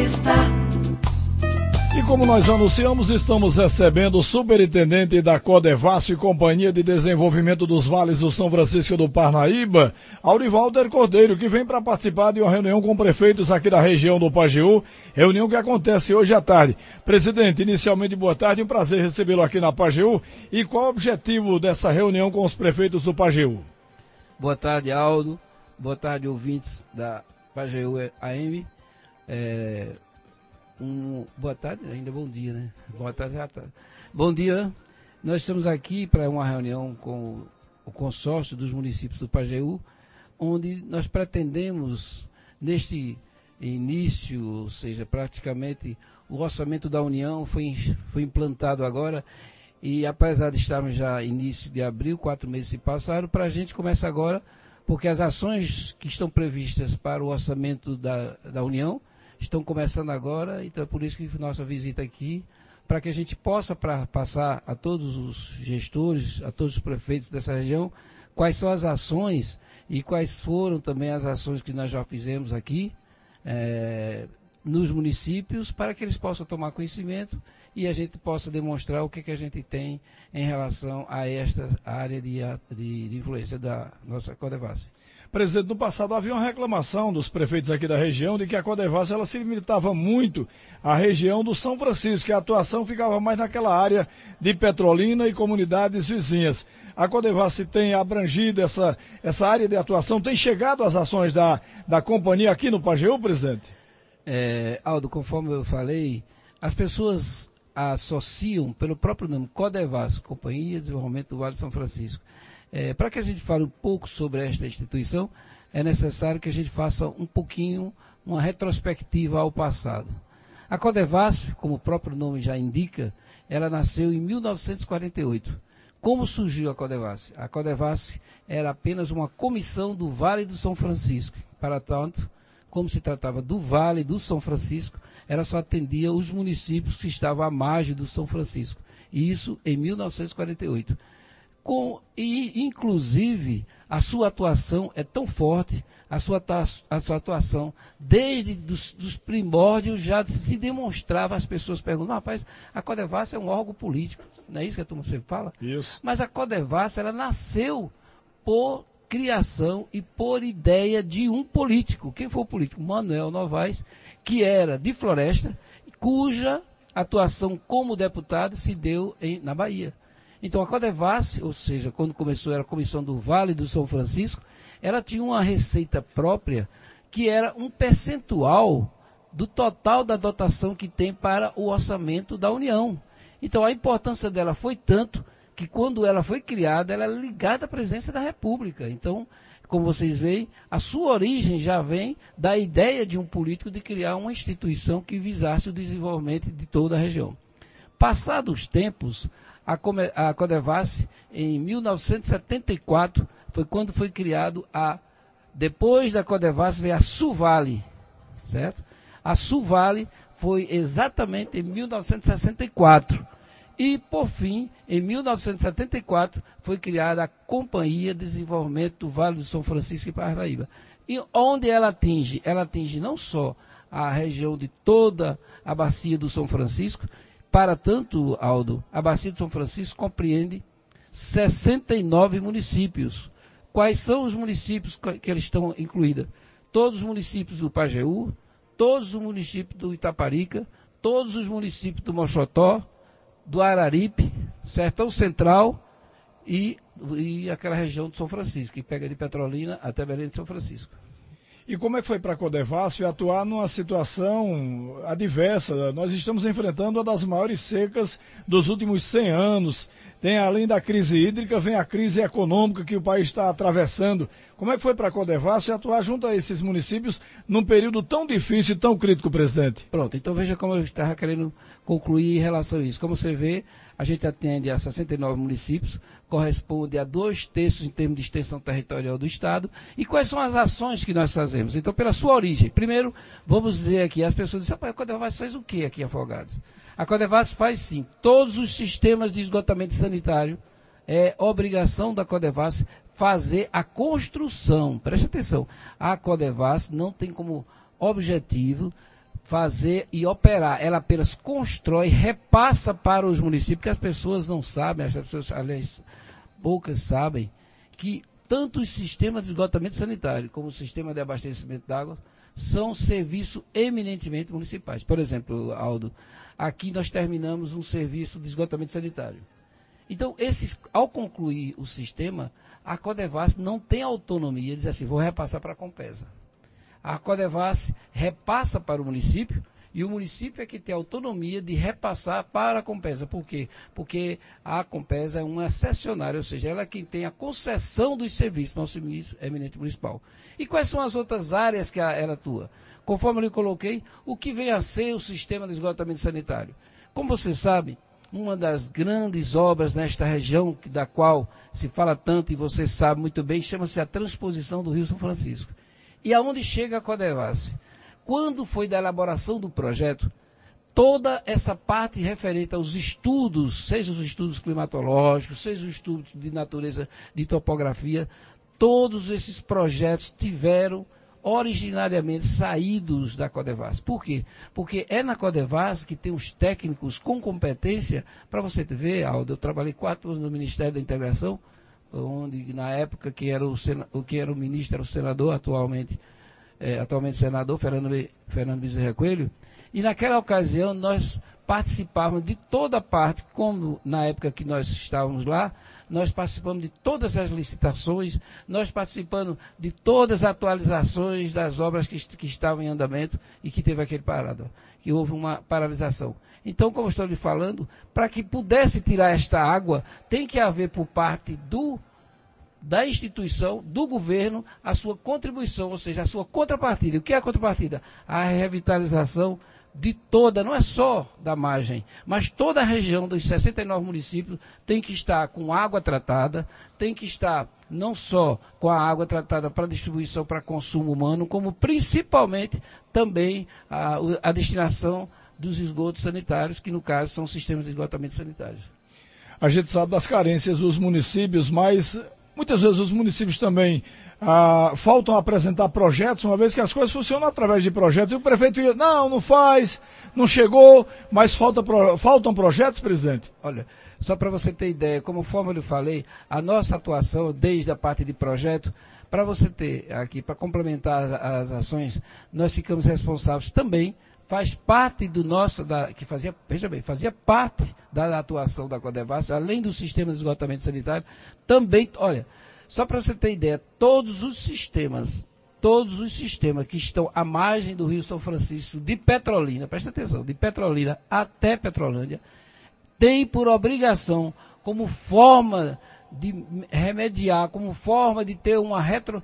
Entrevista. E como nós anunciamos, estamos recebendo o superintendente da Codevasf e Companhia de Desenvolvimento dos Vales do São Francisco do Parnaíba, Aurivalder Cordeiro, que vem para participar de uma reunião com prefeitos aqui da região do Pajeú, reunião que acontece hoje à tarde. Presidente, inicialmente boa tarde, um prazer recebê-lo aqui na Pajeú. E qual o objetivo dessa reunião com os prefeitos do Pajeú? Boa tarde, Aldo. Boa tarde, ouvintes da Pajeú AM. Boa tarde, ainda bom dia, né? Boa tarde, já tá. Bom dia, nós estamos aqui para uma reunião com o consórcio dos municípios do Pajeú, onde nós pretendemos, neste início, ou seja, praticamente o orçamento da União foi implantado agora, e apesar de estarmos já início de abril, 4 meses se passaram, para a gente começa agora, porque as ações que estão previstas para o orçamento da União estão começando agora, então é por isso que nossa visita aqui, para que a gente possa passar a todos os gestores, a todos os prefeitos dessa região, quais são as ações e quais foram também as ações que nós já fizemos aqui nos municípios, para que eles possam tomar conhecimento e a gente possa demonstrar o que a gente tem em relação a esta área de influência da nossa Codevasf. Presidente, no passado havia uma reclamação dos prefeitos aqui da região de que a Codevasf ela se limitava muito à região do São Francisco, que a atuação ficava mais naquela área de Petrolina e comunidades vizinhas. A Codevasf tem abrangido essa área de atuação, tem chegado às ações da companhia aqui no Pajeú, presidente? Aldo, conforme eu falei, as pessoas associam pelo próprio nome Codevasf, Companhia de Desenvolvimento do Vale do São Francisco. Para que a gente fale um pouco sobre esta instituição, é necessário que a gente faça um pouquinho uma retrospectiva ao passado. A Codevasf, como o próprio nome já indica, ela nasceu em 1948. Como surgiu a Codevasf? A Codevasf era apenas uma comissão do Vale do São Francisco. Para tanto, como se tratava do Vale do São Francisco, ela só atendia os municípios que estavam à margem do São Francisco. E isso em 1948. Inclusive, a sua atuação é tão forte, a sua atuação, desde os primórdios, já se demonstrava, as pessoas perguntam, rapaz, a Codevasf é um órgão político, não é isso que a turma sempre fala? Isso. Mas a Codevasf, ela nasceu por criação e por ideia de um político. Quem foi o político? Manuel Novaes, que era de Floresta, cuja atuação como deputado se deu na Bahia. Então a Codevasf, ou seja, quando começou era a comissão do Vale do São Francisco, ela tinha uma receita própria que era um percentual do total da dotação que tem para o orçamento da União. Então a importância dela foi tanto que quando ela foi criada, ela era ligada à presidência da República. Então, como vocês veem, a sua origem já vem da ideia de um político de criar uma instituição que visasse o desenvolvimento de toda a região. Passados os tempos, a Codevasf, em 1974, foi quando foi criado depois da Codevasf veio a Suvale, certo? A Suvale foi exatamente em 1964. E, por fim, em 1974, foi criada a Companhia de Desenvolvimento do Vale do São Francisco e Parnaíba. E onde ela atinge? Ela atinge não só a região de toda a bacia do São Francisco. Para tanto, Aldo, a Bacia de São Francisco compreende 69 municípios. Quais são os municípios que eles estão incluídos? Todos os municípios do Pajeú, todos os municípios do Itaparica, todos os municípios do Moxotó, do Araripe, Sertão Central e aquela região de São Francisco, que pega de Petrolina até Belém de São Francisco. E como é que foi para a Codevasf atuar numa situação adversa? Nós estamos enfrentando uma das maiores secas dos últimos 100 anos. Tem, além da crise hídrica, vem a crise econômica que o país está atravessando. Como é que foi para a Codevasf atuar junto a esses municípios num período tão difícil e tão crítico, presidente? Pronto, então veja como eu estava querendo concluir em relação a isso. Como você vê, a gente atende a 69 municípios, corresponde a 2/3 em termos de extensão territorial do Estado. E quais são as ações que nós fazemos? Então, pela sua origem. Primeiro, vamos dizer aqui, as pessoas dizem, a Codevasf faz o que aqui em Afogados? A Codevasf faz sim, todos os sistemas de esgotamento sanitário, é obrigação da Codevasf fazer a construção. Preste atenção, a Codevasf não tem como objetivo fazer e operar. Ela apenas constrói, repassa para os municípios, que as pessoas não sabem, as pessoas, aliás, poucas sabem, que tanto o sistema de esgotamento sanitário como o sistema de abastecimento d'água são serviços eminentemente municipais. Por exemplo, Aldo, aqui nós terminamos um serviço de esgotamento sanitário. Então, ao concluir o sistema, a Codevasf não tem autonomia de dizer assim, vou repassar para a Compesa. A Codevasf repassa para o município e o município é que tem autonomia de repassar para a Compesa. Por quê? Porque a Compesa é uma cessionária, ou seja, ela é quem tem a concessão dos serviços, nosso serviço eminente municipal. E quais são as outras áreas que ela atua? Conforme eu lhe coloquei, o que vem a ser o sistema de esgotamento sanitário? Como você sabe, uma das grandes obras nesta região, da qual se fala tanto e você sabe muito bem, chama-se a transposição do Rio São Francisco. E aonde chega a Codevasf? Quando foi da elaboração do projeto, toda essa parte referente aos estudos, seja os estudos climatológicos, seja os estudos de natureza, de topografia, todos esses projetos tiveram originariamente saídos da Codevasf. Por quê? Porque é na Codevasf que tem os técnicos com competência. Para você ver, Aldo, eu trabalhei 4 anos no Ministério da Integração, onde na época que era o ministro era o senador, atualmente senador Fernando Bezerra Coelho, e naquela ocasião nós participávamos de toda a parte, como na época que nós estávamos lá, nós participamos de todas as licitações, nós participamos de todas as atualizações das obras que estavam em andamento e que teve aquele parado, que houve uma paralisação. Então, como eu estou lhe falando, para que pudesse tirar esta água, tem que haver por parte da instituição, do governo, a sua contribuição, ou seja, a sua contrapartida. O que é a contrapartida? A revitalização de toda, não é só da margem, mas toda a região dos 69 municípios tem que estar com água tratada, tem que estar não só com a água tratada para distribuição para consumo humano, como principalmente também a destinação dos esgotos sanitários, que no caso são sistemas de esgotamento sanitários. A gente sabe das carências dos municípios, mas muitas vezes os municípios também faltam apresentar projetos, uma vez que as coisas funcionam através de projetos, e o prefeito diz, não faz, não chegou, mas faltam projetos, presidente? Olha, só para você ter ideia, conforme eu lhe falei, a nossa atuação desde a parte de projeto, para você ter aqui, para complementar as ações, nós ficamos responsáveis também, faz parte do nosso, fazia parte da atuação da Codevasf, além do sistema de esgotamento sanitário, também, olha, só para você ter ideia, todos os sistemas que estão à margem do Rio São Francisco, de Petrolina, presta atenção, de Petrolina até Petrolândia, tem por obrigação, como forma de remediar, como forma de ter uma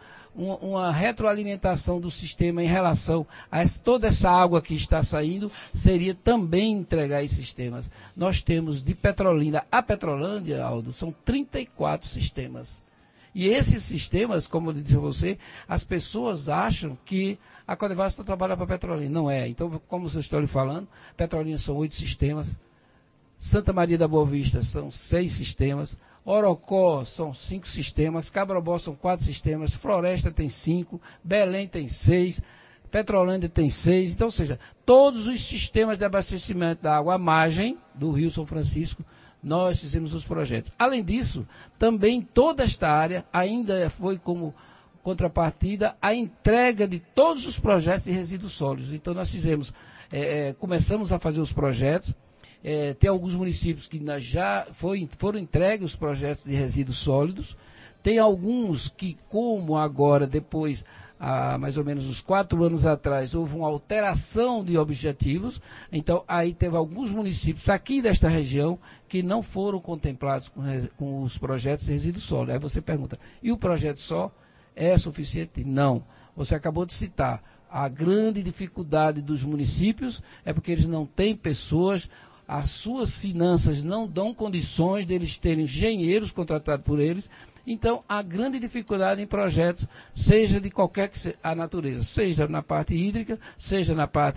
retroalimentação do sistema em relação a toda essa água que está saindo, seria também entregar esses sistemas. Nós temos de Petrolina a Petrolândia, Aldo, são 34 sistemas. E esses sistemas, como eu disse a você, as pessoas acham que a Codevasf só trabalha para Petrolina. Não é. Então, como eu estou lhe falando, Petrolina são 8 sistemas, Santa Maria da Boa Vista são 6 sistemas, Orocó são 5 sistemas, Cabrobó são 4 sistemas, Floresta tem 5, Belém tem 6, Petrolândia tem 6. Então, ou seja, todos os sistemas de abastecimento da água à margem do Rio São Francisco, nós fizemos os projetos. Além disso, também toda esta área ainda foi como contrapartida a entrega de todos os projetos de resíduos sólidos. Então nós começamos a fazer os projetos, tem alguns municípios que já foram entregues os projetos de resíduos sólidos, tem alguns que, como agora, depois, há mais ou menos uns 4 anos atrás, houve uma alteração de objetivos, então aí teve alguns municípios aqui desta região que não foram contemplados com os projetos de resíduos sólidos. Aí você pergunta, e o projeto só é suficiente? Não. Você acabou de citar, a grande dificuldade dos municípios é porque eles não têm pessoas, as suas finanças não dão condições deles terem engenheiros contratados por eles. Então, a grande dificuldade em projetos, seja de qualquer que seja a natureza, seja na parte hídrica, seja na parte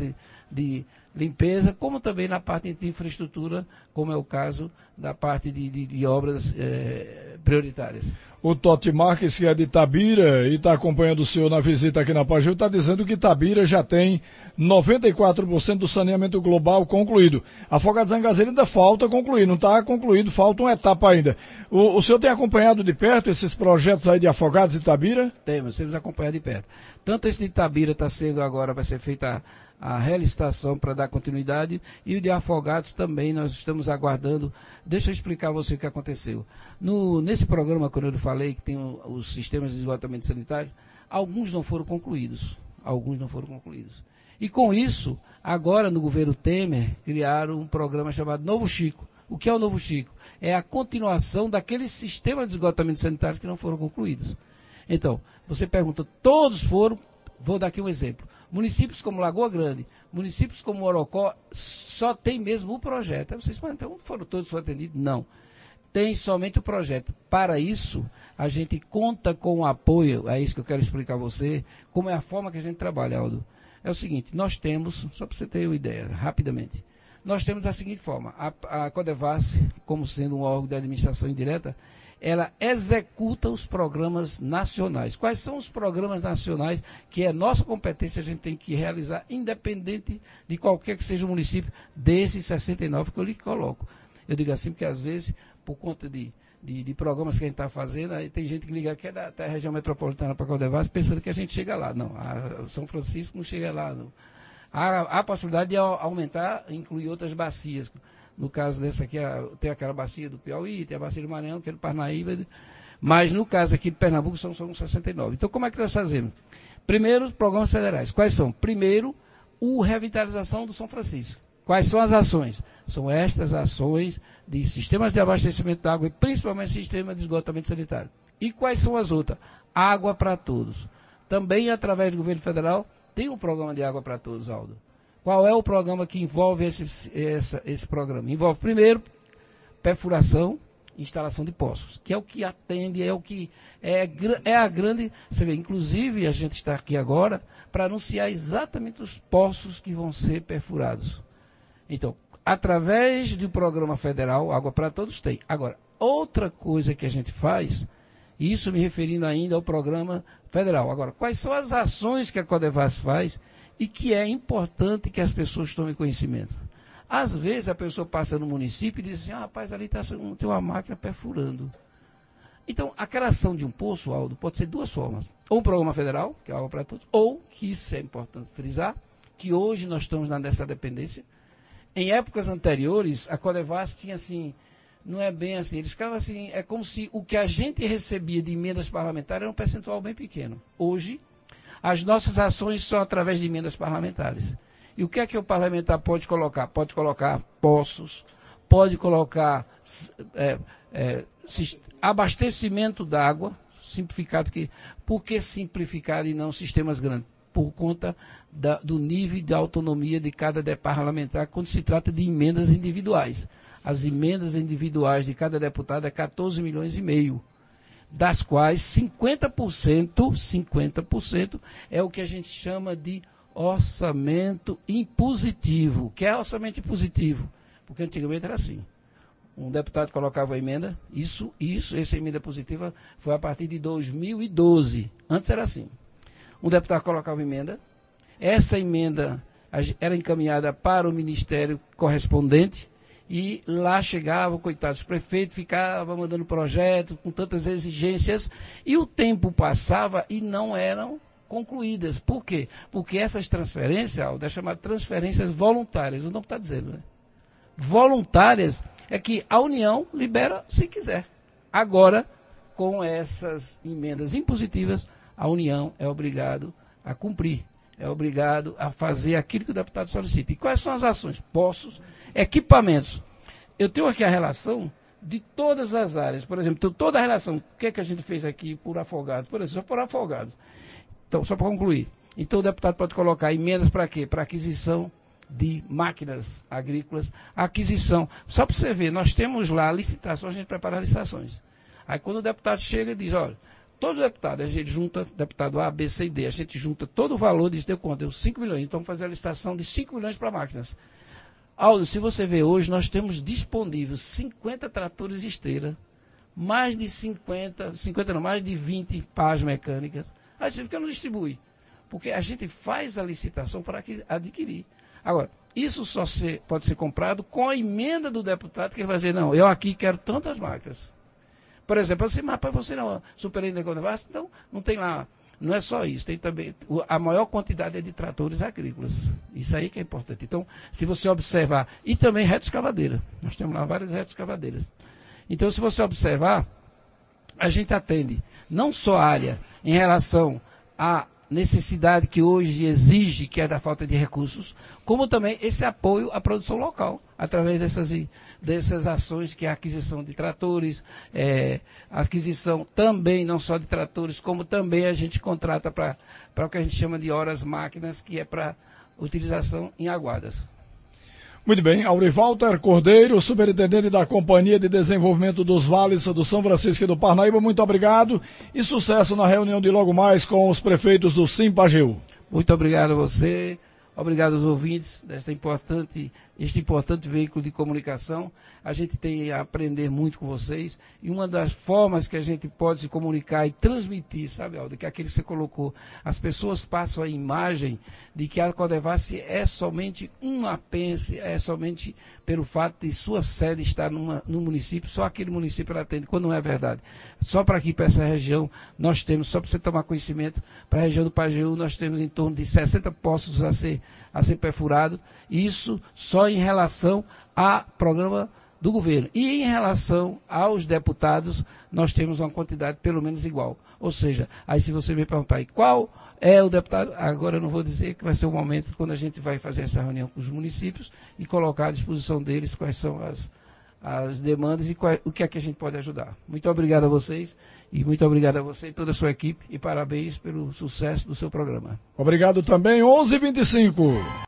de limpeza, como também na parte de infraestrutura, como é o caso da parte de obras prioritárias. O Totti Marques, que é de Itabira e está acompanhando o senhor na visita aqui na Paju, está dizendo que Itabira já tem 94% do saneamento global concluído. Afogados Zangazeira ainda falta concluir, não está concluído, falta uma etapa ainda. O senhor tem acompanhado de perto esses projetos aí de Afogados e Itabira? Temos acompanhado de perto. Tanto esse de Itabira está sendo agora, vai ser feita a relicitação para dar continuidade, e o de Afogados também nós estamos aguardando. Deixa eu explicar a você o que aconteceu. Nesse programa, quando eu falei que tem os sistemas de esgotamento sanitário, alguns não foram concluídos. E com isso, agora no governo Temer, criaram um programa chamado Novo Chico. O que é o Novo Chico? É a continuação daqueles sistemas de esgotamento sanitário que não foram concluídos. Então, você pergunta, todos foram? Vou dar aqui um exemplo. Municípios como Lagoa Grande, municípios como Morocó, só tem mesmo o projeto. Aí vocês podem então todos foram atendidos? Não. Tem somente o projeto. Para isso, a gente conta com o apoio, é isso que eu quero explicar a você, como é a forma que a gente trabalha, Aldo. É o seguinte, nós temos, só para você ter uma ideia, rapidamente, nós temos a seguinte forma, a Codevasf, como sendo um órgão de administração indireta, ela executa os programas nacionais. Quais são os programas nacionais que é nossa competência, a gente tem que realizar, independente de qualquer que seja o município, desses 69 que eu lhe coloco. Eu digo assim porque, às vezes, por conta de programas que a gente está fazendo, aí tem gente que liga aqui da região metropolitana para Codevasf pensando que a gente chega lá. Não, a São Francisco não chega lá. Não. Há a possibilidade de aumentar, incluir outras bacias. No caso dessa aqui, tem aquela bacia do Piauí, tem a bacia do Maranhão, que é do Parnaíba, mas no caso aqui de Pernambuco são 69. Então, como é que nós fazemos? Primeiro, os programas federais. Quais são? Primeiro, a revitalização do São Francisco. Quais são as ações? São estas ações de sistemas de abastecimento de água e principalmente sistema de esgotamento sanitário. E quais são as outras? Água para todos. Também, através do governo federal, tem um programa de água para todos, Aldo. Qual é o programa que envolve esse programa? Envolve, primeiro, perfuração e instalação de poços, que é o que atende, é o que é a grande... Você vê, inclusive, a gente está aqui agora para anunciar exatamente os poços que vão ser perfurados. Então, através do programa federal, Água para Todos tem. Agora, outra coisa que a gente faz, isso me referindo ainda ao programa federal. Agora, quais são as ações que a Codevasf faz e que é importante que as pessoas tomem conhecimento? Às vezes a pessoa passa no município e diz assim, rapaz, ali tem uma máquina perfurando. Então, aquela ação de um poço, Aldo, pode ser duas formas. Ou um programa federal, que é Água para Todos, ou, que isso é importante frisar, que hoje nós estamos nessa dependência. Em épocas anteriores, a Codevasf tinha assim, não é bem assim, eles ficavam assim, é como se o que a gente recebia de emendas parlamentares era um percentual bem pequeno. Hoje, as nossas ações são através de emendas parlamentares. E o que é que o parlamentar pode colocar? Pode colocar poços, pode colocar abastecimento d'água, simplificado. Por que simplificar e não sistemas grandes? Por conta do nível de autonomia de cada parlamentar quando se trata de emendas individuais. As emendas individuais de cada deputado é 14 milhões e meio, das quais 50% é o que a gente chama de orçamento impositivo. O que é orçamento impositivo? Porque antigamente era assim. Um deputado colocava a emenda, essa emenda positiva foi a partir de 2012. Antes era assim. Um deputado colocava emenda, essa emenda era encaminhada para o ministério correspondente e lá chegavam, coitados, os prefeitos ficavam mandando projetos com tantas exigências e o tempo passava e não eram concluídas. Por quê? Porque essas transferências, Aldo, é chamada transferências voluntárias, o nome está dizendo, né? Voluntárias é que a União libera se quiser. Agora, com essas emendas impositivas, a União é obrigado a cumprir, é obrigado a fazer aquilo que o deputado solicita. E quais são as ações? Poços, equipamentos. Eu tenho aqui a relação de todas as áreas. Por exemplo, toda a relação, o que é que a gente fez aqui por Afogados? Por exemplo, só por Afogados. Então, só para concluir. Então, o deputado pode colocar emendas para quê? Para aquisição de máquinas agrícolas, aquisição. Só para você ver, nós temos lá licitações, a gente prepara licitações. Aí, quando o deputado chega e diz, olha, todo deputado, a gente junta, deputado A, B, C e D, a gente junta todo o valor, diz, deu quanto? Deu 5 milhões, então vamos fazer a licitação de 5 milhões para máquinas. Aldo, se você vê hoje, nós temos disponíveis 50 tratores esteira, mais de 50 não, mais de 20 pás mecânicas. Aí você fica não distribui, porque a gente faz a licitação para adquirir. Agora, isso só pode ser comprado com a emenda do deputado, que ele vai dizer, não, eu aqui quero tantas máquinas. Por exemplo, assim, mas para você não, superintendente da Codevasf, então não tem lá, não é só isso, tem também, a maior quantidade é de tratores agrícolas. Isso aí que é importante. Então, se você observar, e também reta escavadeira, nós temos lá várias retas escavadeiras. Então, se você observar, a gente atende não só a área em relação à necessidade que hoje exige, que é da falta de recursos, como também esse apoio à produção local, através dessas ações que é a aquisição de tratores, a aquisição também não só de tratores, como também a gente contrata para o que a gente chama de horas máquinas, que é para utilização em aguadas. Muito bem, Aurivalter Cordeiro, superintendente da Companhia de Desenvolvimento dos Vales do São Francisco e do Parnaíba, muito obrigado e sucesso na reunião de logo mais com os prefeitos do Simpageu. Muito obrigado a você, obrigado aos ouvintes este importante veículo de comunicação. A gente tem a aprender muito com vocês e uma das formas que a gente pode se comunicar e transmitir, sabe, Aldo, que é aquele que você colocou, as pessoas passam a imagem de que a Codevasf é somente um apêndice, é somente pelo fato de sua sede estar no município, só aquele município ela atende, quando não é verdade. Só para aqui, para essa região, nós temos, só para você tomar conhecimento, para a região do Pajeú, nós temos em torno de 60 poços a ser perfurado, isso só em relação a programa do governo. E em relação aos deputados, nós temos uma quantidade pelo menos igual. Ou seja, aí se você me perguntar aí, qual é o deputado, agora eu não vou dizer, que vai ser o momento quando a gente vai fazer essa reunião com os municípios e colocar à disposição deles quais são as demandas e o que é que a gente pode ajudar. Muito obrigado a vocês e muito obrigado a você e toda a sua equipe e parabéns pelo sucesso do seu programa. Obrigado também, 11h25.